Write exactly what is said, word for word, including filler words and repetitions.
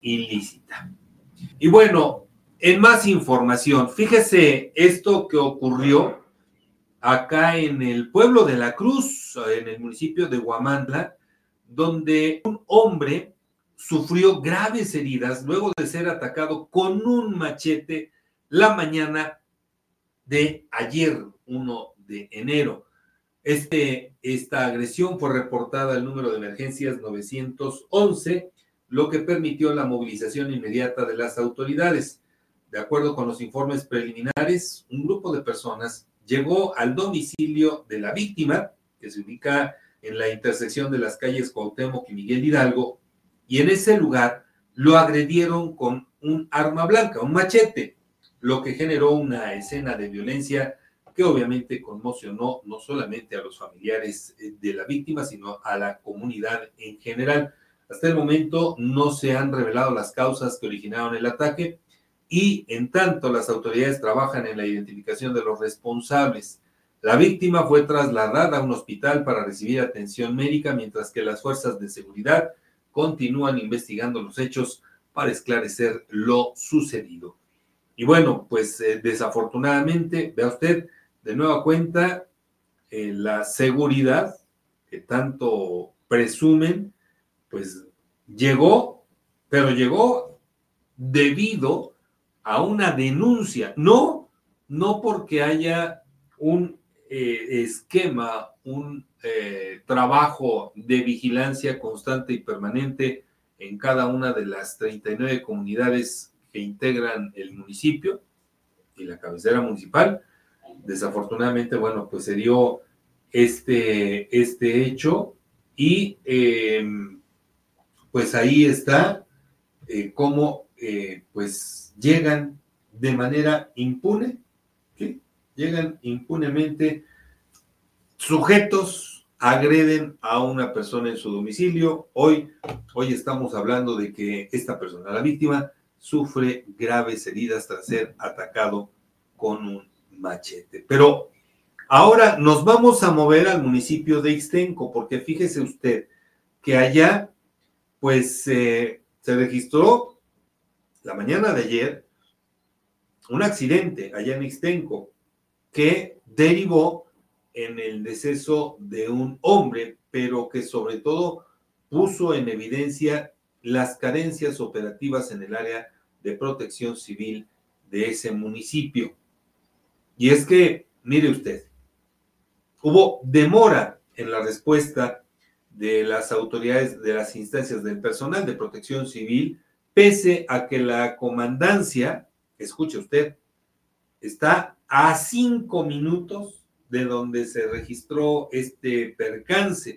ilícita. Y bueno, en más información, fíjese esto que ocurrió acá en el pueblo de La Cruz, en el municipio de Huamantla, donde un hombre sufrió graves heridas luego de ser atacado con un machete la mañana de ayer, primero de enero. Este, esta agresión fue reportada al número de emergencias nueve once, lo que permitió la movilización inmediata de las autoridades. De acuerdo con los informes preliminares, un grupo de personas llegó al domicilio de la víctima, que se ubica en la intersección de las calles Cuauhtémoc y Miguel Hidalgo, y en ese lugar lo agredieron con un arma blanca, un machete, lo que generó una escena de violencia que obviamente conmocionó no solamente a los familiares de la víctima, sino a la comunidad en general. Hasta el momento no se han revelado las causas que originaron el ataque y en tanto las autoridades trabajan en la identificación de los responsables. La víctima fue trasladada a un hospital para recibir atención médica, mientras que las fuerzas de seguridad continúan investigando los hechos para esclarecer lo sucedido. Y bueno, pues eh, desafortunadamente, vea usted, de nueva cuenta, eh, la seguridad que tanto presumen, pues llegó, pero llegó debido a una denuncia, no, no porque haya un eh, esquema, un eh, trabajo de vigilancia constante y permanente en cada una de las treinta y nueve comunidades que integran el municipio y la cabecera municipal. Desafortunadamente, bueno, pues se dio este, este hecho y eh, pues ahí está eh, cómo eh, pues llegan de manera impune, ¿sí? Llegan impunemente sujetos, agreden a una persona en su domicilio. Hoy, hoy estamos hablando de que esta persona, la víctima, sufre graves heridas tras ser atacado con un machete. Pero ahora nos vamos a mover al municipio de Ixtenco, porque fíjese usted que allá, pues, eh, se registró la mañana de ayer un accidente allá en Ixtenco que derivó en el deceso de un hombre, pero que sobre todo puso en evidencia las carencias operativas en el área de protección civil de ese municipio. Y es que, mire usted, hubo demora en la respuesta de las autoridades, de las instancias del personal de protección civil, pese a que la comandancia, escuche usted, está a cinco minutos de donde se registró este percance.